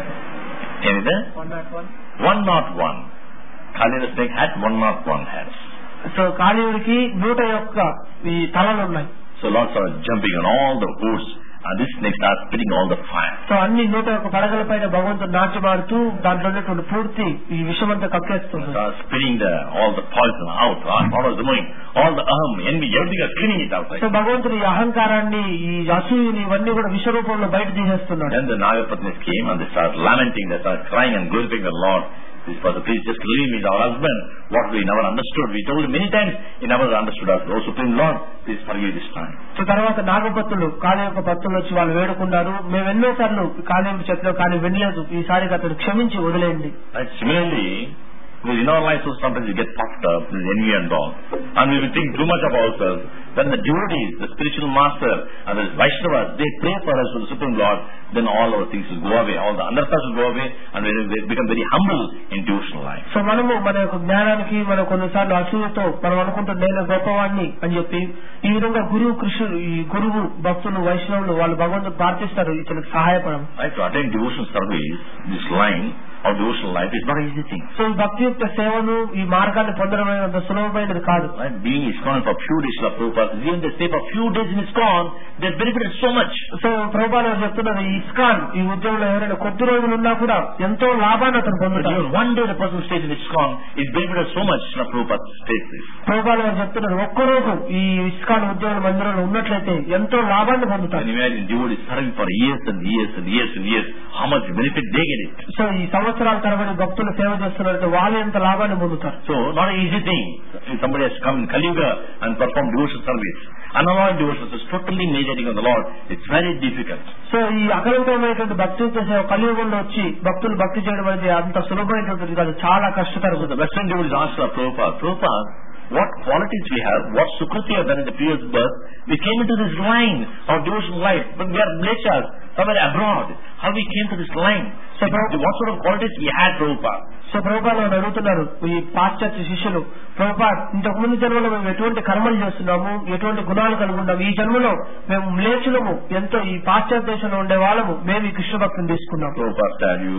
Anything? One naught one one oh one. Kaliya the snake had one oh one heads. So కాళీయుడికి నూట యొక్క ఈ తలలు ఉన్నాయి. So Lord started jumping on all the hoods and this snake started spitting all the fire. So అన్ని నూట యొక్క పడగల పైన భగవంతుడు నాట్యమాడుతూ దాంట్లో ఉన్నటువంటి పూర్తి ఈ విషమంతా కక్కేస్తుంది. Started spitting the all the poison out. What was doing? All the aham, envy, everything was cleaning it out. So భగవంతుడు ఈ అహంకారాన్ని, ఈ అసూయని ఇవన్నీ కూడా విశ్వరూపంలో బయట తీసేస్తున్నాడు. Then the Nagapatnis came and they started lamenting, they started crying and glorifying the Lord. This was a please just leave me, our husband. What we never understood. We told him many times, he never understood us. Oh Supreme Lord, please forgive this time. So తర్వాత నాగపత్తులు కాళీ యొక్క భక్తులు వచ్చి వాళ్ళు వేడుకున్నారు. మేము ఎన్నోసార్లు కాళీ చెప్పినా కానీ వినలేదు, ఈసారి అతను క్షమించి వదిలేయండి. Similarly, because in our lives sometimes we get puffed up with envy and all, and we will think too much about ourselves. Then the devotees, the spiritual master and the Vaishnavas, they pray for us to the Supreme Lord, then all our things will go away, all the anarthas will go away and we will become very humble in devotional life. So మనము మన యొక్క జ్ఞానానికి మనం కొన్నిసార్లు అసూయతో మనం అనుకుంటాం నేను గొప్పవాడిని అని చెప్పి, ఈ విధంగా గురువు కృష్ణుడు, ఈ గురువు భక్తులు వైష్ణవులు వాళ్ళు భగవంతుడు ప్రార్థిస్తారు ఇతనికి సహాయపడడం. Right, to attend devotional service, this line of devotional life is not an easy thing. So ఈ భక్తి యొక్క సేవను, ఈ మార్గాన్ని పొందడం అంత సులభమైనది కాదు. Right, being ISKCON for few days of Prabhupada, even they stay for few days in ISKCON, they benefited so much. So Prabhupada చెప్తున్నారు ఈ ఇస్కాన్ ఈ ఉద్యోగంలో ఎవరైనా కొద్ది రోజులు ఉన్నా కూడా ఎంతో లాభాన్ని అతను పొందుతారు. One day the person stays in ISKCON is benefited so much from Prabhupada stays this. Prabhupada చెప్తున్నారు ఒక్కరోజు ఈ ఇస్కాన్ ఉద్యోగ మందిరంలో ఉన్నట్లయితే ఎంతో లాభాన్ని పొందుతారు. Can you imagine devotees serving for years and years and years and years, how much benefit they get it? So ఈ సంవత్సరాల తరబడి భక్తులు సేవ చేస్తున్నారంటే వాళ్ళు ఎంత లాభాన్ని పొందుతారు. So not an easy thing. If somebody has come in Kaliyuga and performed devotional service, unalloyed devotion is totally meditating on the Lord, it's very difficult. So ఈ అకలంకమైనటువంటి భక్తి సేవ కలియుగంలో వచ్చి భక్తులు భక్తి చేయడం అనేది అంత సులభమైనటువంటిది కాదు, చాలా కష్టతరం. The Western devotees asked Prabhupada, Prabhupada, what qualities we have, what sukriti have done in the previous birth, we came into this line of devotional life, but we are mlechas, somewhere abroad. How we came to this line? So what sort of qualities we had, Prabhupada? So Prabhupada అడుగుతున్నారు ఈ పాశ్చాత్య శిష్యులు, ప్రభుపాద ఇంతకు ముందు జన్మలో మేము ఎటువంటి కర్మలు చేస్తున్నాము, ఎటువంటి గుణాలు కలుగున్నాము, ఈ జన్మలో మేము మ్లేచ్చులము, ఎంతో ఈ పాశ్చాత్య దేశంలో ఉండే వాళ్ళము, మేము ఈ కృష్ణ భక్తిని తీసుకున్నాము. Prabhupada, you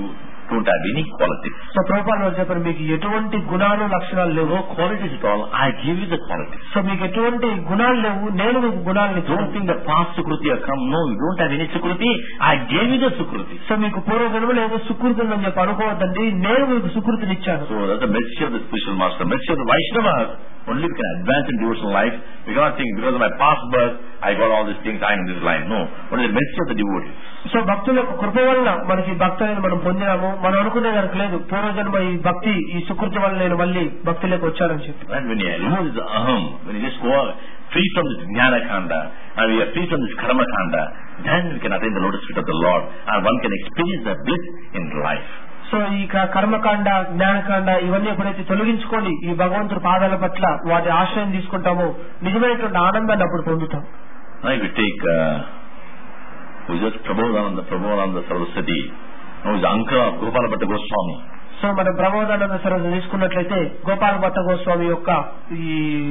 don't have any qualities. So Prabhupada వారు చెప్పారు మీకు ఎటువంటి గుణాలు లక్షణాలు లేవు. No qualities at all. I give you the qualities. So మీకు ఎటువంటి గుణాలు లేవు, నేను మీకు గుణాలను Don't ఇచ్చాను. think the past Sukruti has come. No, you don't have any Sukruti. I gave you the Sukruti. So మీకు పూర్వ జన్మలో ఏదో సుకృతి ఉందని చెప్పి అనుకోవద్దండి, నేను మీకు సుకృతిని ఇచ్చాను. So that's the message of the spiritual master. Message of the Vaishnavas. Only we can advance in devotional life. We cannot think because of my past birth I got all these things. I am in this line. No. What is the message of the devotees? So భక్తుల యొక్క కృప వలన మనకి భక్తి అనేది మనం పొందినాము. మనం అనుకునే దానికి లేదు, పూర్వజన్మ ఈ భక్తి ఈ సుకృతి వల్ల నేను మళ్ళీ భక్తిలోకి వచ్చానని చెప్పి. And when you remove this aham, when you just go free from this jnana kanda and we are free from this karma kanda, then we can attain the lotus feet of the Lord and one can experience the bliss in life. So ఈ క- కర్మకాండ జ్ఞానకాండ ఇవన్నీ ఎప్పుడైతే తొలగించుకొని ఈ భగవంతుడి పాదాల పట్ల వాటి ఆశ్రయం తీసుకుంటామో నిజమైనటువంటి ఆనందాన్ని అప్పుడు పొందుతాం. Now if you take uh, who is just Prabodhananda, Prabodhananda Saraswati, who is the uncle of Gopala Bhatta Goswami. So మన ప్రబోధానంద సరస్వతి తీసుకున్నట్లయితే గోపాల భట్ట గోస్వామి యొక్క ఈ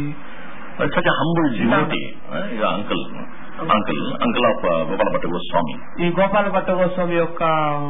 Well, such a humble devotee, uh, is uncle, uncle, uncle of uh, Gopala Bhatta Goswami. ఈ గోపాల భట్ట గోస్వామి యొక్క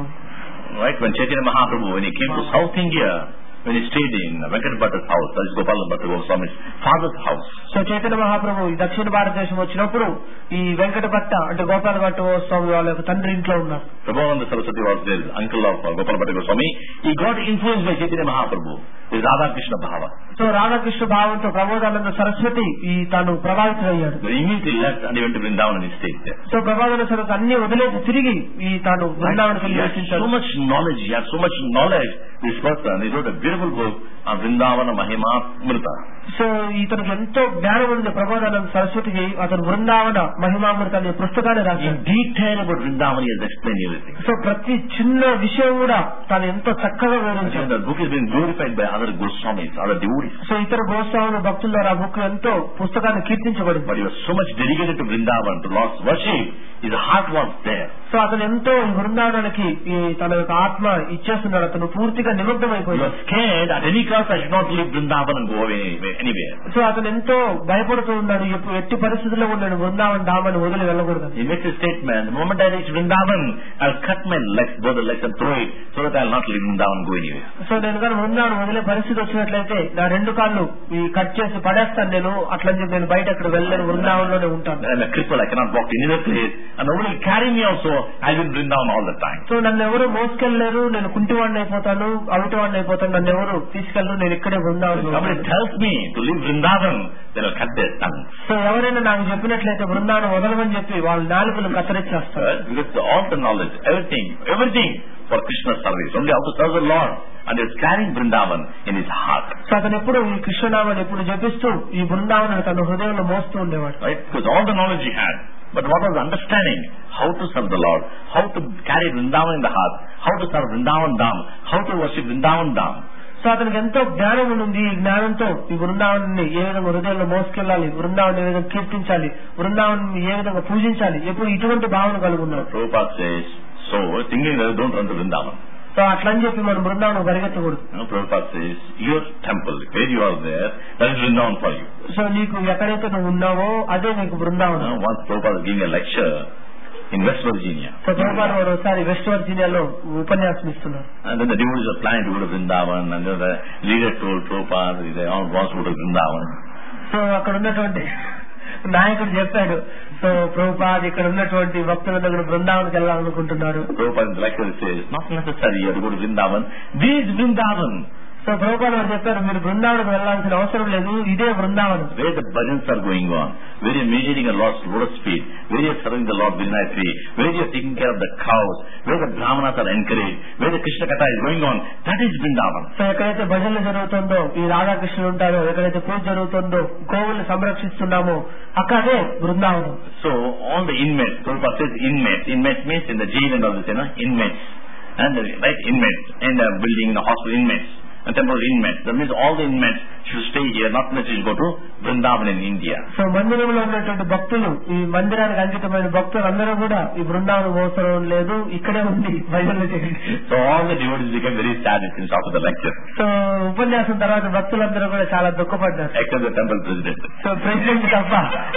Right, when Chaitanya Mahaprabhu, when he came to South India, when he stayed in Venkat Bhatta's house, that is Gopala Bhatta Goswami's father's house. So Chaitanya Mahaprabhu ఈ దక్షిణ భారతదేశం వచ్చినప్పుడు ఈ వెంకట భట్ట అంటే గోపాల భట్ట గోస్వామి వాళ్ళ యొక్క తండ్రి ఇంట్లో ఉన్నారు. Prabhupada Saraswati was there, uncle of uh, Gopala Bhatta Goswami. He got influenced by Chaitanya Mahaprabhu, his Radha Krishna Bhava. So Radhakrishna భావంతో ప్రబోధానంద సరస్వతి ఈ తాను ప్రభావితులయ్యాడు. He immediately left and he went to Vrindavan and he stayed there. So Prabhavananda Saraswati అన్ని వదిలేసి తిరిగి ఈ తాను బృందావనకి He had నివసించాడు. so much knowledge, he had so much knowledge, this person. He wrote a beautiful book on Vrindavana Mahima Mrita. So ఇతనికి ఎంతో జ్ఞానం ఉంది ప్రభావానంద సరస్వతికి. అతను బృందావన మహిమామృత అనే పుస్తకాన్ని In రాశాడు. detail about Vrindavan, he has explained everything. So ప్రతి చిన్న విషయం కూడా తాను ఎంతో చక్కగా And వివరించాడు. the book has been glorified by other Goswamis, other devotees. So ఇతర గోస్వాముల భక్తుల ద్వారా ఆ బుక్ ఎంతో పుస్తకాన్ని కీర్తించబడింది. But he was so much dedicated to Vrindavan, to Lord's worship. His heart was there. So అతను ఎంతో ఈ బృందావనానికి ఈ తన యొక్క ఆత్మ ఇచ్చేస్తున్నాడు. అతను పూర్తిగా He నిమగ్నమైపోయాడు. was scared at any cost I should not leave Vrindavan and go away anywhere. So అతను ఎంతో భయపడుతూ ఉన్నాడు. ఎప్పు- ఎట్టి పరిస్థితుల్లో ఉన్నాడు బృందావన్ ధామాన్ని వదిలి వెళ్ళకూడదు. He makes a statement, the moment I reach Vrindavan, I'll cut my legs, both the legs and throw it, so that I'll not leave Vrindavan and go anywhere. So నేను కానీ బృందావనం వదిలే పరిస్థితి వచ్చినట్లయితే నా రెండు కాళ్ళు ఈ కట్ చేసి పడేస్తాను నేను. అట్లని చెప్పి నేను బయట అక్కడ వెళ్ళను, బృందావనంలోనే ఉంటాను. I'm a cripple, I cannot walk to any other place, and nobody will carry me also, I'll be in Vrindavan all the time. So నన్ను ఎవరు మోసుకెళ్లేరు, నేను కుంటివాడిని అయిపోతాను, అవిటివాడిని అయిపోతాను, నన్ను ఎవరు తీసుకెళ్ళరు, నేను ఇక్కడే Brindavanam. Somebody tells me to leave Vrindavan, then I'll cut their tongue. So ఎవరైనా నాకు చెప్పినట్లయితే బృందావనం వదలమని చెప్పి వాళ్ళ నాలుకలు కత్తిరించేస్తారు. Right? Because all the knowledge, everything, everything for Krishna's service, only how to serve the Lord, and he's carrying Vrindavan in his heart. So అతను ఎప్పుడు ఈ కృష్ణనామాన్ని ఎప్పుడు జపిస్తూ ఈ బృందావనాన్ని తన హృదయంలో మోస్తూ ఉండేవాడు. Right? Because all the knowledge he had, but what was understanding? How to serve the Lord, how to carry Vrindavan in the heart, how to serve Vrindavan Dham, how to worship Vrindavan Dham. So అతనికి ఎంతో జ్ఞానం ఉంది. ఈ జ్ఞానంతో ఈ బృందావనాన్ని ఏ విధంగా హృదయంలో మోసుకెళ్లాలి, బృందావనం ఏ విధంగా కీర్తించాలి, బృందావనం ఏ విధంగా పూజించాలి, ఎప్పుడు ఇటువంటి భావన కలిగి ఉన్నాడు. Prabhupada says, so thinking that don't run to Vrindavan. So అట్లని చెప్పి మన బృందావనం పరిగెత్తకూడదు. You know, Prabhupada says, your temple, where you are there, that is Vrindavan for you. So నీకు ఎక్కడైతే నువ్వు ఉన్నావో అదే నీకు You Brindavanam. know, once Prabhupada was giving a lecture in West Virginia. So Prabhupada వారు ఒకసారి వెస్ట్ వర్జీనియాలో ఉపన్యాసం ఇస్తున్నారు. And then the devotees are planning to go to Vrindavan, and then the leader told Prabhupada, they all want to go to Vrindavan. So అక్కడ ఉన్నటువంటి నాయకుడు చెప్పాడు, so Prabhupada ఇక్కడ ఉన్నటువంటి భక్తుల దగ్గర బృందావనకి వెళ్ళాలనుకుంటున్నారు. Prabhupada in the lecture says, not necessary you have to go to Vrindavan. This is Vrindavan. So Prabhupada వారు చెప్పారు, మీరు బృందావనకు వెళ్లాల్సిన అవసరం లేదు, ఇదే బృందావనం. Where the bhajans are going on, where you're meditating a Lord's lotus feet, where you're serving the Lord very nicely, where you're taking care of the cows, where the brahmanas are encouraged, where the Krishna Katha is going on, that is Vrindavan. So ఎక్కడైతే భజనలు జరుగుతుందో, ఈ రాధాకృష్ణులు ఉంటారో, ఎక్కడైతే పూజ జరుగుతుందో, గోవుల్ని సంరక్షిస్తున్నామో అక్కడే బృందావనం. So all the inmates, Prabhupada says inmates, inmates means in the jail and all this, you know, inmates, and the, right, inmates, in the building, in the hospital, inmates, and temporary inmates. That means all the inmates should stay here, not necessarily go to Vrindavan in India. So మందిరంలో ఉన్నటువంటి భక్తులు, ఈ మందిరానికి అంకితమైన భక్తులు అందరూ కూడా ఈ బృందావనం అవసరం లేదు, ఇక్కడే ఉంది భజనలు చేయండి. So all the devotees became very sad since after the lecture, so ఉపన్యాసం తర్వాత భక్తులందరూ కూడా చాలా దుఃఖపడ్డారు. except the temple president. So president తప్ప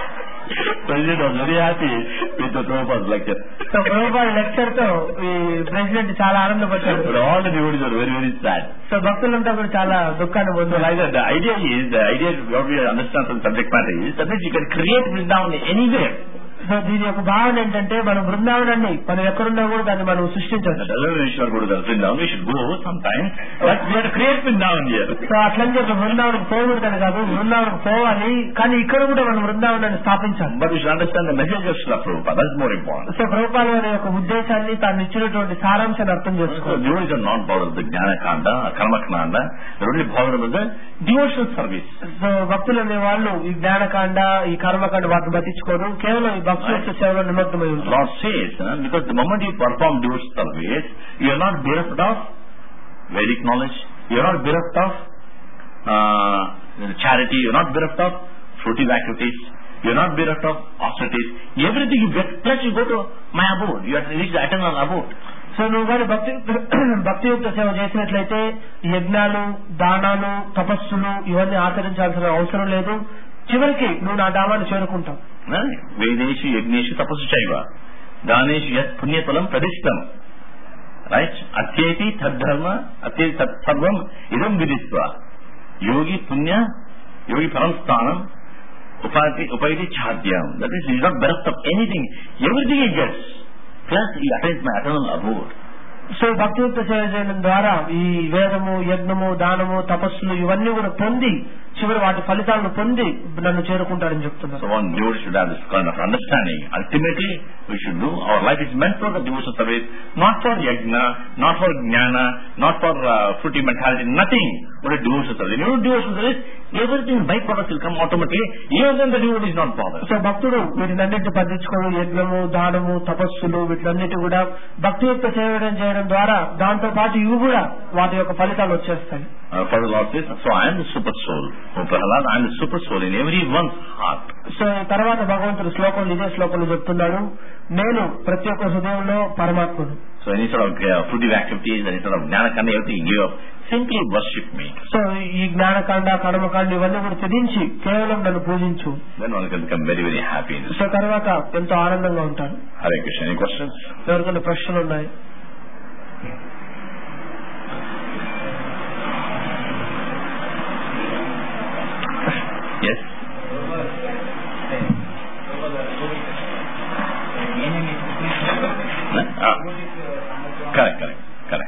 President was very happy with the Prabhupada's lecture. So Prabhupada lecture తో ఈ ప్రెసిడెంట్ చాలా ఆనందపడ్డాడు. But all the devotees are very, very sad. So భక్తులంతా కూడా చాలా దుఃఖాన్ని So పొందారు. like that, the idea is, the idea what we understand from subject matter is that means you can create Vrindavan anywhere. So దీని యొక్క భావన ఏంటంటే మనం బృందావనాన్ని మనం ఎక్కడున్నా కూడా దాన్ని మనం సృష్టించవచ్చు. That doesn't mean we should go to the Vrindavan. We should go sometimes, but we have to create Vrindavan here. So అట్లని చెప్పి బృందావనకు పోకూడదని కాదు, బృందావనకు పోవాలి, కానీ ఇక్కడ కూడా మనం బృందావనాన్ని స్థాపించాలి. But we should understand the message of Srila Prabhupada. That's more important. So Prabhupada వారి యొక్క ఉద్దేశాన్ని తాను ఇచ్చినటువంటి సారాంశాన్ని అర్థం So చేసుకోవాలి. devotees are not bothered with the Jnana Kanda, Karma Kanda. They're only bothered with the devotional service. So భక్తులు అనే వాళ్ళు ఈ జ్ఞానకాండ, ఈ కర్మకాండ వాటిని పట్టించుకోరు, కేవలం ఈ భక్తుల యొక్క సేవలో నిమగ్నమై ఉంటారు. Lord says, uh, because the moment you perform devotional service, you are not bereft of Vedic knowledge, you are not bereft of uh, charity, you are not bereft of fruitive activities, you are not bereft of austerities. Everything you get, plus you go to my abode, you have to reach the eternal abode. So నువ్వు కానీ భక్తి భక్తియుక్త సేవ చేసినట్లయితే యజ్ఞాలు, దానాలు, తపస్సులు ఇవన్నీ ఆచరించాల్సిన అవసరం లేదు. చివరికి నువ్వు నా ధామాన్ని చేరుకుంటావు. వేదేషు యజ్ఞేషు తపస్సు చైవ దానేషు యత్ పుణ్యఫలం ప్రదిష్టం. రైట్? అత్యేతి తద్ధర్మ అత్యేతి తత్సర్వం ఇదం విదిత్వ యోగి పుణ్య యోగి పరం స్థానం ఉపాధి ఉపైతి ఛాద్యం. That is is not bereft of anything, everything he gets plus he attend my eternal abode. So భక్తియుక్త సేవ చేయడం ద్వారా ఈ వేదము, యజ్ఞము, దానము, తపస్సులు ఇవన్నీ కూడా పొంది చివరి వాటి ఫలితాలను పొంది నన్ను చేరుకుంటారని చెప్తున్నారు. So one devotee should have this kind of understanding. Ultimately, we should do, our life is meant for the devotional service, not for yajna, not for jnana, not for uh, fruity mentality, nothing but a devotional service. You know, devotional service, everything byproduct will come automatically, even then the devotee is not bothered. So భక్తుడు వీటినన్నింటిని పట్టించుకోవడం, యజ్ఞము, దానము, తపస్సులు వీటినన్నిటి కూడా భక్తియుక్త సేవ చేయడం ద్వారా దాంతో పాటు ఇవి కూడా వాటి యొక్క ఫలితాలు వచ్చేస్తాయి. Uh, Father Lord says, so I am the super soul. Oh Prahlad, I am the super soul in everyone's heart. So తర్వాత భగవంతుడు శ్లోకం ఇదే శ్లోకంలో చెప్తున్నాడు, నేను ప్రతి ఒక్క హృదయంలో పరమాత్ముడు. So any sort of uh, fruitive activities, any sort of jnana-kanda, everything you give up, simply worship me. So ఈ జ్ఞానకాండ, కర్మకాండ ఇవన్నీ కూడా త్యజించి కేవలం నన్ను పూజించు. Then one can become very, very happy. So తర్వాత ఎంతో ఆనందంగా ఉంటారు. Hare Krishna. Any questions? ఎవరికైనా ప్రశ్నలు ఉన్నాయి? Yes. Ah. Correct, correct, correct.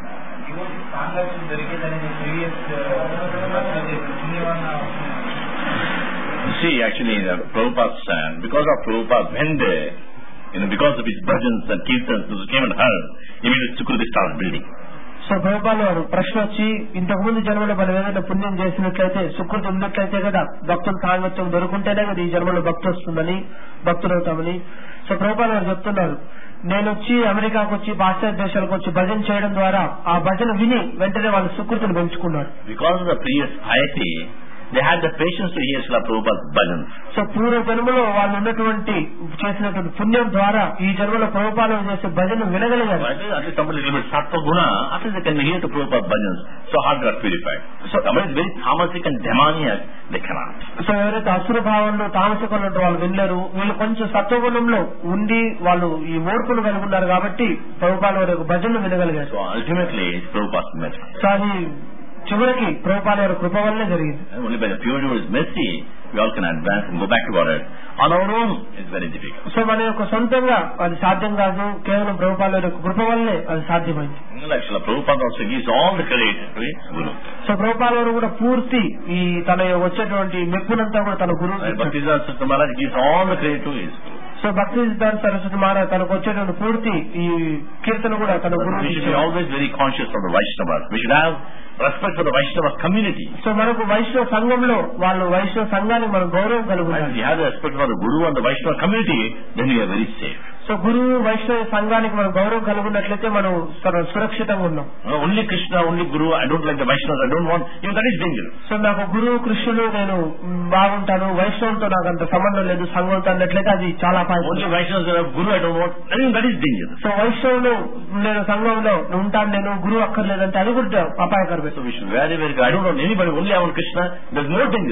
See, actually, uh, Prabhupada said, because of Prabhupada, when they, you know, because of his bhajans and kirtans, those came and heard, immediately Sukriti started building. So Prabhupada వారు ప్రశ్న వచ్చి, ఇంతకు ముందు జన్మలో మనం ఏదైనా పుణ్యం చేసినట్లయితే, సుకృతి ఉన్నట్లయితే కదా భక్తుల సాంగత్యం దొరుకుంటేనే కదా ఈ జన్మలో భక్తి వస్తుందని, భక్తులవుతామని. సో ప్రభుపాద వారు చెప్తున్నారు, నేను వచ్చి అమెరికాకు వచ్చి పాశ్చాత్య దేశాలకు వచ్చి భజన చేయడం ద్వారా ఆ భజన విని వెంటనే వాళ్ళ సుకృతిని పెంచుకున్నారు. Because of the previous piety, they had the patience to hear Srila Prabhupada's bhajans. So పూర్వ జన్మలో వాళ్ళు ఉన్నటువంటి చేసినటువంటి పుణ్యం ద్వారా ఈ జన్మలో ప్రభుపాద చేసే భజన వినగలిగారు. At least, at least somebody a little bit sattva guna, at least they can hear to Prabhupada's bhajans. So heart got purified. So somebody is very tamasic and demoniac, they cannot. So ఎవరైతే అసుర భావంలో తామసికంలో వాళ్ళు వినలేరు, వీళ్ళు కొంచెం సత్వగుణంలో ఉండి వాళ్ళు ఈ మూర్ఖులు కలిగి ఉన్నారు కాబట్టి ప్రభుపాద వారి యొక్క భజనలు వినగలిగారు. So ultimately, it's Prabhupada's mercy. So అది చివరికి ప్రభుపాద వారి కృప వల్లనే జరిగింది. Only by the pure devotee's mercy, we all can advance and go back to Godhead. On our own, it's very difficult. So మన యొక్క సొంతంగా అది సాధ్యం కాదు, కేవలం ప్రభుపాద వారి యొక్క కృప వల్లే అది సాధ్యమైంది. Like Srila Prabhupada also gives all the credit to his Guru. So Prabhupada వారు కూడా పూర్తి ఈ తన వచ్చేటువంటి మెప్పునంతా కూడా తన గురువు. Bhaktisiddhanta Saraswati Maharaj gives all the credit to his Guru. So Bhaktisiddhanta Saraswati Maharaj తనకు వచ్చేటువంటి పూర్తి ఈ కీర్తన కూడా తన గురువు. We should be always very conscious of the Vaishnavas. We should have respect for the Vaishnava community. So మనకు వైష్ణవ సంఘంలో వాళ్ళు వైష్ణవ సంఘానికి మనం గౌరవం కలిగి ఉండాలి. If you have the respect for the Guru and the Vaishnava community, then you are very safe. So గురువు వైష్ణవ సంఘానికి మనం గౌరవం కలిగి ఉన్నట్లయితే మనం సురక్షితంగా ఉన్నాం. Only Krishna, only Guru, I don't like the Vaishnavas, I don't want, even that is dangerous. So నాకు గురువు కృష్ణుడు నేను బాగుంటాను, వైష్ణవంతో నాకు అంత సంబంధం లేదు సంఘంతో అన్నట్లయితే అది చాలా అపాయం. Only Vaishnavas, Guru I don't want, I think that is dangerous. So వైష్ణవులు నేను సంఘంలో ఉంటాను, నేను గురువు అక్కర్లేదంటే అది కూడా అపాయకరమే. So we should very very I don't want anybody, only I want Krishna, there's more dangerous. So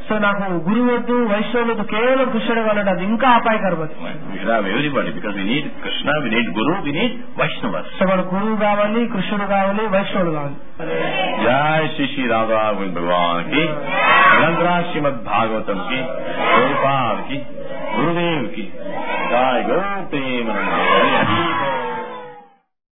so నాకు గురువు వద్దు వైష్ణవులు వద్దు కేవలం కృష్ణుడు కావాలంటే అది ఇంకా అపాయకరం అది. We should have everybody because we need Krishna, we need Guru, we need Vaishnavas. So మన గురువు కావాలి, కృష్ణుడు కావాలి, వైష్ణవుడు కావాలి. జై శ్రీ శ్రీ రాధా భగవాన్ కి, గ్రంథ శ్రీమద్ భాగవతం కి, ప్రభుపాద్ కి, గురుదేవ్ కి.